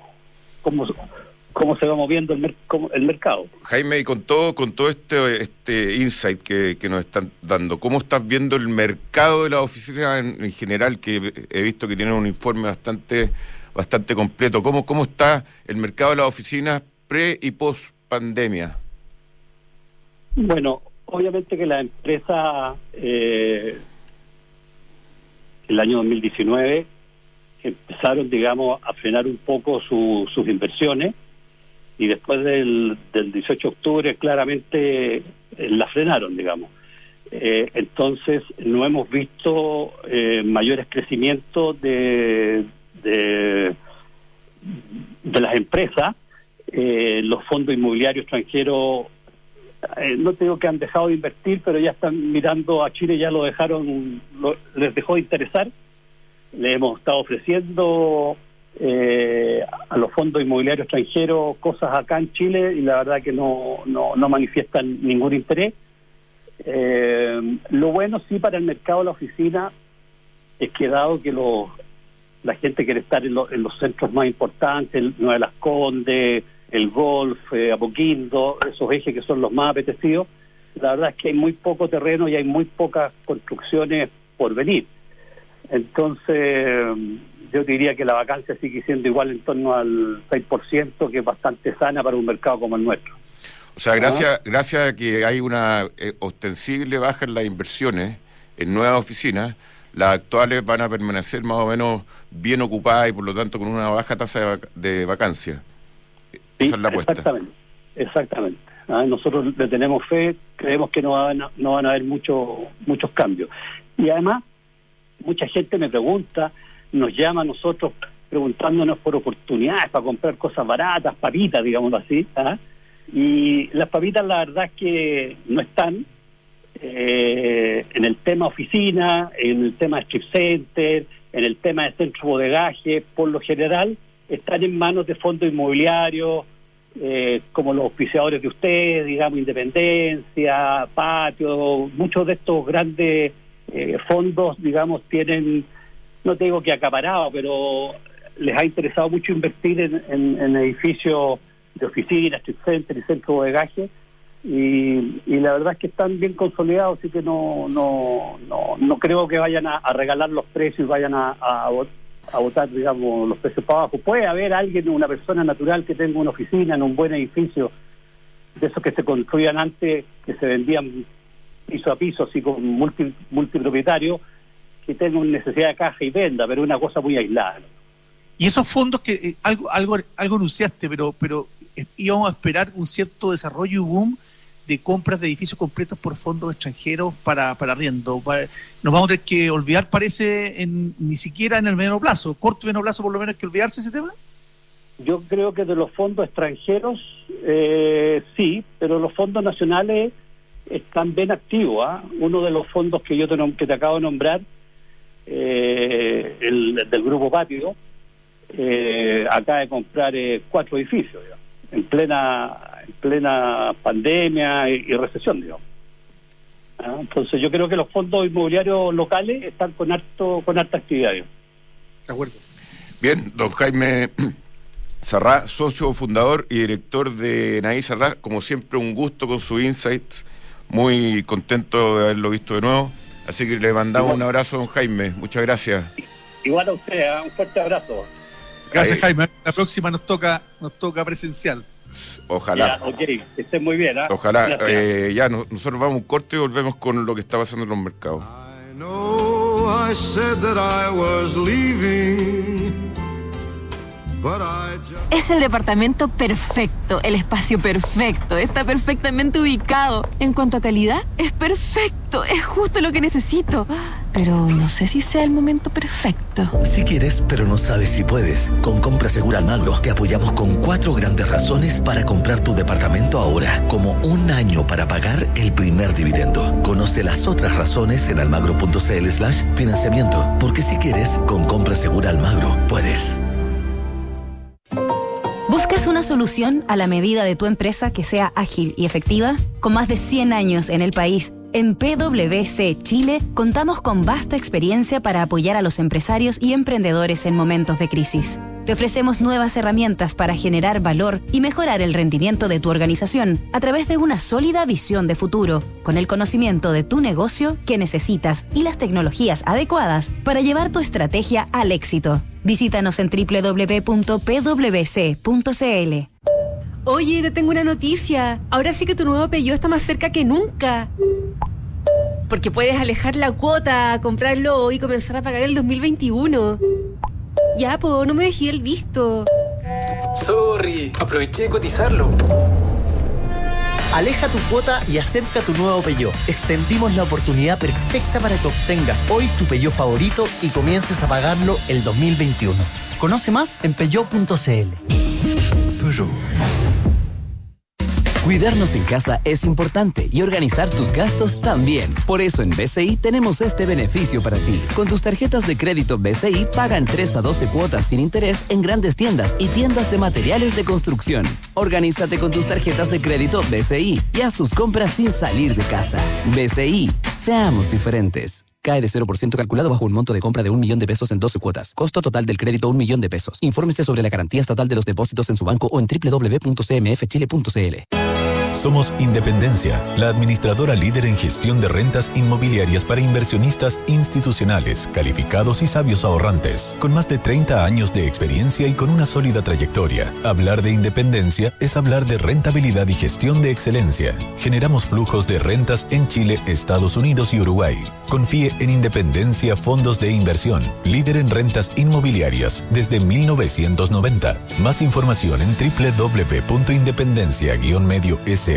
se va moviendo el mercado. Jaime, y con todo este insight que nos están dando, ¿cómo estás viendo el mercado de la oficina en general? Que he visto que tienen un informe bastante completo. ¿Cómo está el mercado de las oficinas pre y post pandemia? Bueno, obviamente que la empresa el año 2019 empezaron, digamos, a frenar un poco sus inversiones, y después del 18 de octubre claramente la frenaron, digamos. Entonces no hemos visto mayores crecimientos de las empresas. Los fondos inmobiliarios extranjeros, no te digo que han dejado de invertir, pero ya están mirando a Chile, ya les dejó de interesar. Le hemos estado ofreciendo a los fondos inmobiliarios extranjeros cosas acá en Chile, y la verdad que no manifiestan ningún interés. Lo bueno sí para el mercado de la oficina es que, dado que la gente quiere estar en los centros más importantes, el Nueva Las Condes, el Golf, Apoquindo, esos ejes que son los más apetecidos, la verdad es que hay muy poco terreno y hay muy pocas construcciones por venir. Entonces, yo diría que la vacancia sigue siendo igual, en torno al 6%, que es bastante sana para un mercado como el nuestro. O sea, gracias a que hay una ostensible baja en las inversiones en nuevas oficinas, las actuales van a permanecer más o menos bien ocupadas y por lo tanto con una baja tasa de vacancia. Sí, esa es la apuesta. Exactamente. Nosotros le tenemos fe, creemos que no van a haber muchos cambios. Y además, mucha gente me pregunta, nos llama a nosotros preguntándonos por oportunidades para comprar cosas baratas, papitas, digámoslo así. Y las papitas, la verdad es que no están en el tema oficina, en el tema de strip center, en el tema de centro bodegaje. Por lo general están en manos de fondos inmobiliarios, como los auspiciadores de ustedes, digamos, Independencia, Patio. Muchos de estos grandes fondos, digamos, tienen, no te digo que acaparado, pero les ha interesado mucho invertir en edificios de oficinas, strip center y centro bodegaje, y la verdad es que están bien consolidados, así que no creo que vayan a regalar los precios y vayan a botar, digamos, los precios para abajo. Puede haber una persona natural que tenga una oficina en un buen edificio, de esos que se construían antes, que se vendían piso a piso, así con multipropietarios, que tenga una necesidad de caja y venda, pero una cosa muy aislada, ¿no? Y esos fondos que algo anunciaste, pero íbamos a esperar un cierto desarrollo y boom compras de edificios completos por fondos extranjeros para arriendo. Nos vamos a tener que olvidar, parece, ni siquiera en el mediano plazo, corto y mediano plazo por lo menos, hay que olvidarse ese tema. Yo creo que de los fondos extranjeros sí, pero los fondos nacionales están bien activos. Uno de los fondos que que te acabo de nombrar, el del Grupo Patio, acaba de comprar 4 edificios, digamos, en plena pandemia y recesión, digamos. Entonces yo creo que los fondos inmobiliarios locales están con harta actividad, digamos. De acuerdo. Bien, don Jaime Sarrá, socio fundador y director de Naí Sarrá, como siempre un gusto con su insight, muy contento de haberlo visto de nuevo, así que le mandamos un abrazo, don Jaime, muchas gracias. Igual a usted, un fuerte abrazo. Gracias, Jaime. La próxima nos toca presencial. Ojalá. Ya, ok, que estén muy bien. Ojalá. Nosotros vamos a un corte y volvemos con lo que está pasando en los mercados. I know I said that I was leaving, but I just... Es el departamento perfecto, el espacio perfecto, está perfectamente ubicado. En cuanto a calidad, es perfecto, es justo lo que necesito. Pero no sé si sea el momento perfecto. Si quieres, pero no sabes si puedes. Con Compra Segura Almagro te apoyamos con 4 grandes razones para comprar tu departamento ahora, como 1 año para pagar el primer dividendo. Conoce las otras razones en almagro.cl/financiamiento. Porque si quieres, con Compra Segura Almagro puedes. ¿Buscas una solución a la medida de tu empresa que sea ágil y efectiva? Con más de 100 años en el país, en PwC Chile contamos con vasta experiencia para apoyar a los empresarios y emprendedores en momentos de crisis. Te ofrecemos nuevas herramientas para generar valor y mejorar el rendimiento de tu organización a través de una sólida visión de futuro, con el conocimiento de tu negocio que necesitas y las tecnologías adecuadas para llevar tu estrategia al éxito. Visítanos en www.pwc.cl. Oye, te tengo una noticia. Ahora sí que tu nuevo Peugeot está más cerca que nunca. Porque puedes alejar la cuota, comprarlo hoy y comenzar a pagar el 2021. Ya, po, no me dejé el visto. Sorry, aproveché de cotizarlo. Aleja tu cuota y acerca tu nuevo Peugeot. Extendimos la oportunidad perfecta para que obtengas hoy tu Peugeot favorito y comiences a pagarlo el 2021. Conoce más en peugeot.cl. Peugeot. Cuidarnos en casa es importante y organizar tus gastos también. Por eso en BCI tenemos este beneficio para ti. Con tus tarjetas de crédito BCI paga en 3 a 12 cuotas sin interés en grandes tiendas y tiendas de materiales de construcción. Organízate con tus tarjetas de crédito BCI y haz tus compras sin salir de casa. BCI, seamos diferentes. Cae de 0% calculado bajo un monto de compra de 1 millón de pesos en 12 cuotas. Costo total del crédito 1 millón de pesos. Infórmese sobre la garantía estatal de los depósitos en su banco o en www.cmfchile.cl. Somos Independencia, la administradora líder en gestión de rentas inmobiliarias para inversionistas institucionales, calificados y sabios ahorrantes. Con más de 30 años de experiencia y con una sólida trayectoria, hablar de independencia es hablar de rentabilidad y gestión de excelencia. Generamos flujos de rentas en Chile, Estados Unidos y Uruguay. Confíe en Independencia Fondos de Inversión, líder en rentas inmobiliarias desde 1990. Más información en www.independencia-medio-sa.cl.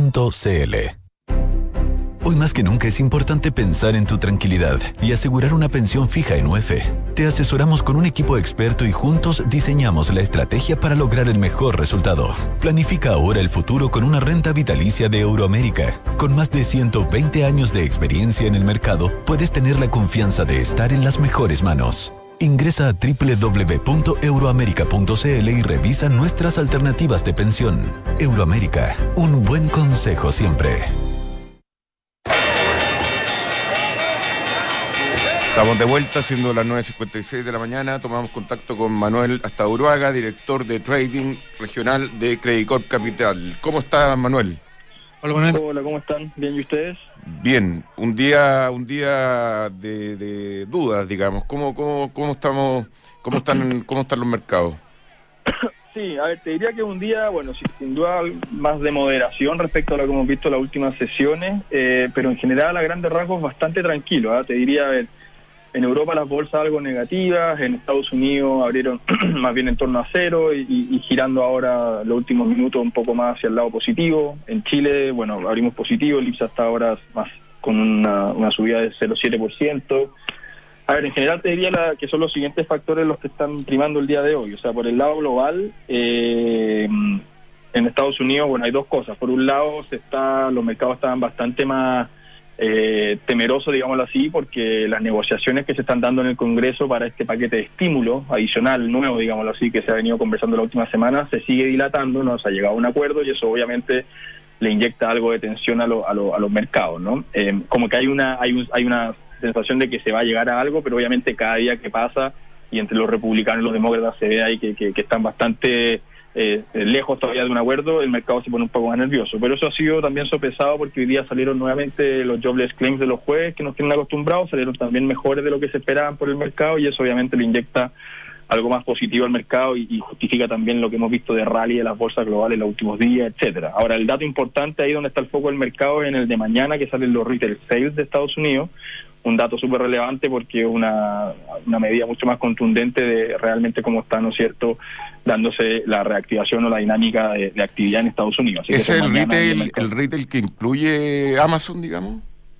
Hoy más que nunca es importante pensar en tu tranquilidad y asegurar una pensión fija en UF. Te asesoramos con un equipo experto y juntos diseñamos la estrategia para lograr el mejor resultado. Planifica ahora el futuro con una renta vitalicia de Euroamérica. Con más de 120 años de experiencia en el mercado, puedes tener la confianza de estar en las mejores manos. Ingresa a www.euroamerica.cl y revisa nuestras alternativas de pensión. Euroamérica, un buen consejo siempre. Estamos de vuelta, siendo las 9:56 de la mañana. Tomamos contacto con Manuel Astaburuaga, director de Trading Regional de Credit Corp Capital. ¿Cómo está, Manuel? Hola, Manuel. Hola, ¿cómo están? ¿Bien y ustedes? Bien, un día de dudas, digamos. ¿Cómo están los mercados? Sí, a ver, te diría que un día, bueno, sin duda más de moderación respecto a lo que hemos visto en las últimas sesiones, pero en general a grandes rasgos bastante tranquilo, ¿eh? Te diría, a ver, En Europa las bolsas algo negativas, en Estados Unidos abrieron más bien en torno a cero y girando ahora los últimos minutos un poco más hacia el lado positivo. En Chile, bueno, abrimos positivo, el IPSA está ahora más con una subida de 0,7%. A ver, en general te diría que son los siguientes factores los que están primando el día de hoy. O sea, por el lado global, en Estados Unidos, bueno, hay dos cosas. Por un lado, los mercados estaban bastante más temeroso, digámoslo así, porque las negociaciones que se están dando en el Congreso para este paquete de estímulo adicional, nuevo, digámoslo así, que se ha venido conversando la última semana, se sigue dilatando, no se ha llegado a un acuerdo y eso obviamente le inyecta algo de tensión a los mercados, ¿no? Como que hay una sensación de que se va a llegar a algo, pero obviamente cada día que pasa y entre los republicanos y los demócratas se ve ahí que están bastante lejos todavía de un acuerdo, el mercado se pone un poco más nervioso. Pero eso ha sido también sopesado porque hoy día salieron nuevamente los jobless claims de los jueves que nos tienen acostumbrados, salieron también mejores de lo que se esperaban por el mercado y eso obviamente le inyecta algo más positivo al mercado y justifica también lo que hemos visto de rally de las bolsas globales en los últimos días, etcétera. Ahora, el dato importante ahí donde está el foco del mercado es en el de mañana, que salen los retail sales de Estados Unidos, un dato súper relevante porque es una medida mucho más contundente de realmente cómo está, ¿no es cierto?, dándose la reactivación o la dinámica de actividad en Estados Unidos. Así ¿Es que el retail que incluye Amazon, digamos?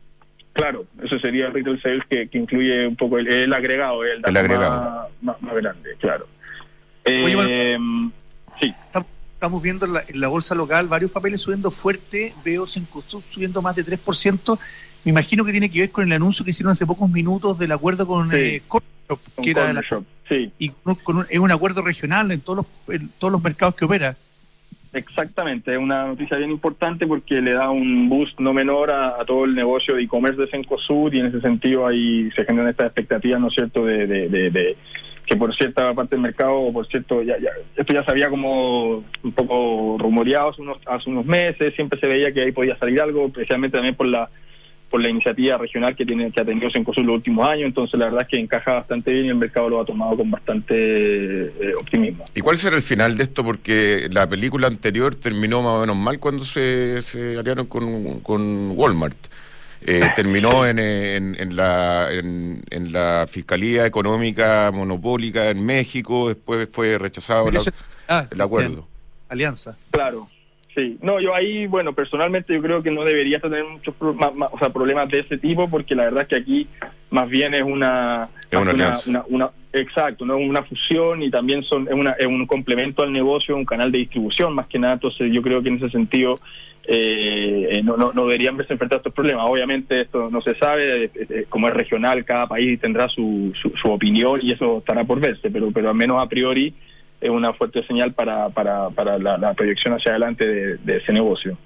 Claro, eso sería el retail sales que incluye un poco el agregado, el dato más grande, claro. Oye, bueno, sí. Estamos viendo en la bolsa local varios papeles subiendo fuerte, veo Cencosud subiendo más de 3%. Me imagino que tiene que ver con el anuncio que hicieron hace pocos minutos del acuerdo con Corner Shop, que era sí. Y es un acuerdo regional en todos los mercados que opera. Exactamente, es una noticia bien importante porque le da un boost no menor a todo el negocio de e-commerce de Cencosud y en ese sentido ahí se generan estas expectativas, ¿no es cierto?, de que por cierta parte del mercado, o por cierto, esto ya se había como un poco rumoreado hace unos meses, siempre se veía que ahí podía salir algo, especialmente también por la iniciativa regional que ha tenido Cencosud los últimos años, entonces la verdad es que encaja bastante bien y el mercado lo ha tomado con bastante optimismo. ¿Y cuál será el final de esto? Porque la película anterior terminó más o menos mal cuando se aliaron con Walmart. Terminó en la Fiscalía Económica Monopólica en México, después fue rechazado el acuerdo. Alianza. Claro. Sí, no, yo ahí, bueno, personalmente yo creo que no debería tener muchos problemas de ese tipo, porque la verdad es que aquí más bien es una exacto, no una fusión y también es un complemento al negocio, un canal de distribución más que nada, entonces yo creo que en ese sentido no deberían verse enfrentados a estos problemas. Obviamente esto no se sabe, como es regional, cada país tendrá su opinión y eso estará por verse, pero al menos a priori es una fuerte señal para la proyección hacia adelante de ese negocio.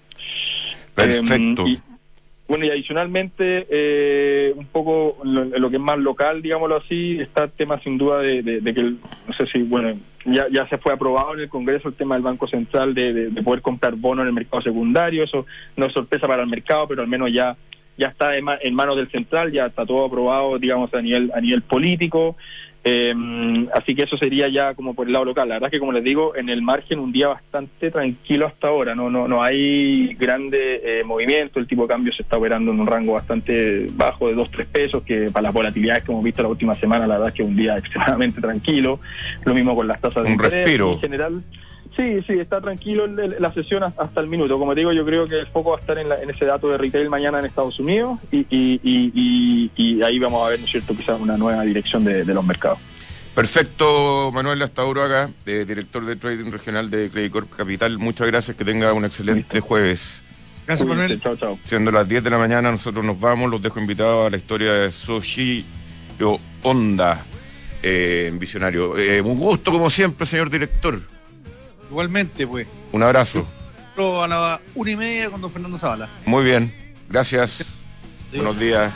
Perfecto. Y adicionalmente, un poco lo que es más local, digámoslo así, está el tema sin duda de que, no sé si, bueno, ya se fue aprobado en el Congreso el tema del Banco Central de poder comprar bonos en el mercado secundario. Eso no es sorpresa para el mercado, pero al menos ya está en manos del Central, ya está todo aprobado, digamos, a nivel político. Así que eso sería ya como por el lado local. La verdad es que, como les digo, en el margen un día bastante tranquilo hasta ahora, no hay grande movimiento, el tipo de cambio se está operando en un rango bastante bajo de 2-3 pesos, que para las volatilidades que hemos visto la última semana, la verdad es que es un día extremadamente tranquilo. Lo mismo con las tasas de interés. Respiro. En general, sí, está tranquilo la sesión hasta el minuto. Como te digo, yo creo que el foco va a estar en ese dato de retail mañana en Estados Unidos y ahí vamos a ver, ¿no es cierto?, quizás una nueva dirección de los mercados. Perfecto, Manuel Astaburuaga, director de Trading Regional de Credicorp Capital. Muchas gracias, que tenga un excelente jueves. Gracias, Manuel. Chao. Siendo las 10 de la mañana, nosotros nos vamos. Los dejo invitados a la historia de Soichiro Honda, visionario. Un gusto, como siempre, señor director. Igualmente, pues. Un abrazo. A la 1:30 con don Fernando Zavala. Muy bien, gracias. Buenos días.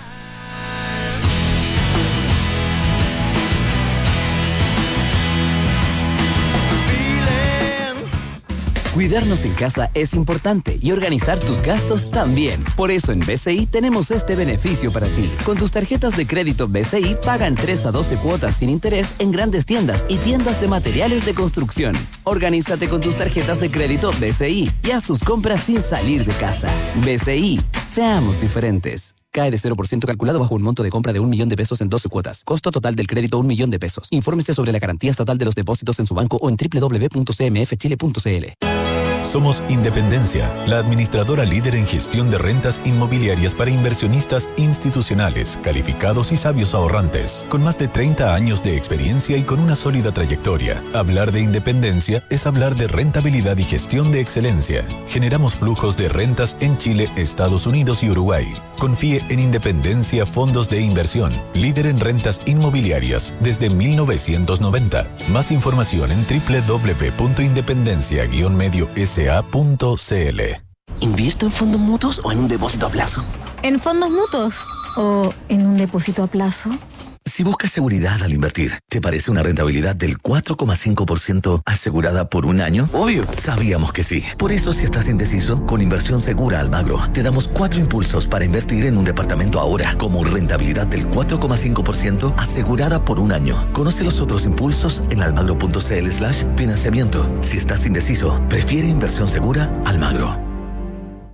Cuidarnos en casa es importante y organizar tus gastos también. Por eso en BCI tenemos este beneficio para ti. Con tus tarjetas de crédito BCI paga en 3 a 12 cuotas sin interés en grandes tiendas y tiendas de materiales de construcción. Organízate con tus tarjetas de crédito BCI y haz tus compras sin salir de casa. BCI, seamos diferentes. Cae de 0% calculado bajo un monto de compra de 1 millón de pesos en 12 cuotas. Costo total del crédito 1 millón de pesos. Infórmese sobre la garantía estatal de los depósitos en su banco o en www.cmfchile.cl. Somos Independencia, la administradora líder en gestión de rentas inmobiliarias para inversionistas institucionales, calificados y sabios ahorrantes, con más de 30 años de experiencia y con una sólida trayectoria. Hablar de independencia es hablar de rentabilidad y gestión de excelencia. Generamos flujos de rentas en Chile, Estados Unidos y Uruguay. Confíe en Independencia Fondos de Inversión, líder en rentas inmobiliarias desde 1990. Más información en www.independencia-medio-sa.cl. ¿Invierto en fondos mutuos o en un depósito a plazo? ¿En fondos mutuos o en un depósito a plazo? Si buscas seguridad al invertir, ¿te parece una rentabilidad del 4,5% asegurada por un año? Obvio. Sabíamos que sí. Por eso, si estás indeciso, con Inversión Segura Almagro, te damos 4 impulsos para invertir en un departamento ahora, como rentabilidad del 4,5% asegurada por un año. Conoce los otros impulsos en almagro.cl/financiamiento. Si estás indeciso, prefiere Inversión Segura Almagro.